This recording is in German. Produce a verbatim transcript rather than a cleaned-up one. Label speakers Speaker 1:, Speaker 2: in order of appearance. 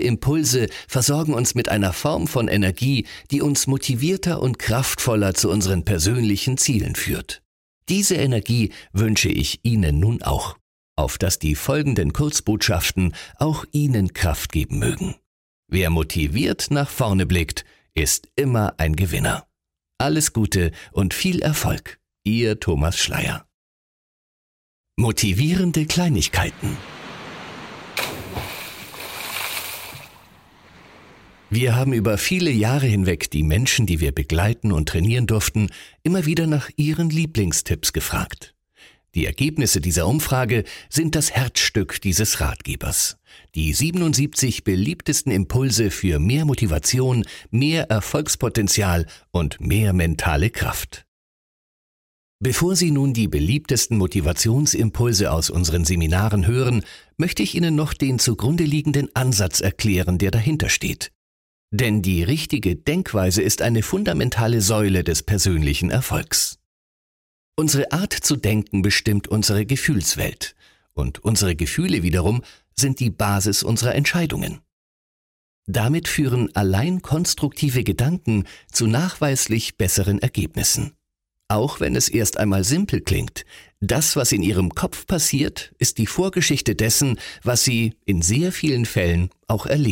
Speaker 1: Impulse versorgen uns mit einer Form von Energie, die uns motivierter und kraftvoller zu unseren persönlichen Zielen führt. Diese Energie wünsche ich Ihnen nun auch, auf dass die folgenden Kurzbotschaften auch Ihnen Kraft geben mögen. Wer motiviert nach vorne blickt, ist immer ein Gewinner. Alles Gute und viel Erfolg. Ihr Thomas Schleyer. Motivierende Kleinigkeiten. Wir haben über viele Jahre hinweg die Menschen, die wir begleiten und trainieren durften, immer wieder nach ihren Lieblingstipps gefragt. Die Ergebnisse dieser Umfrage sind das Herzstück dieses Ratgebers. Die siebenundsiebzig beliebtesten Impulse für mehr Motivation, mehr Erfolgspotenzial und mehr mentale Kraft. Bevor Sie nun die beliebtesten Motivationsimpulse aus unseren Seminaren hören, möchte ich Ihnen noch den zugrunde liegenden Ansatz erklären, der dahinter steht. Denn die richtige Denkweise ist eine fundamentale Säule des persönlichen Erfolgs. Unsere Art zu denken bestimmt unsere Gefühlswelt und unsere Gefühle wiederum sind die Basis unserer Entscheidungen. Damit führen allein konstruktive Gedanken zu nachweislich besseren Ergebnissen. Auch wenn es erst einmal simpel klingt, das, was in Ihrem Kopf passiert, ist die Vorgeschichte dessen, was Sie in sehr vielen Fällen auch erleben.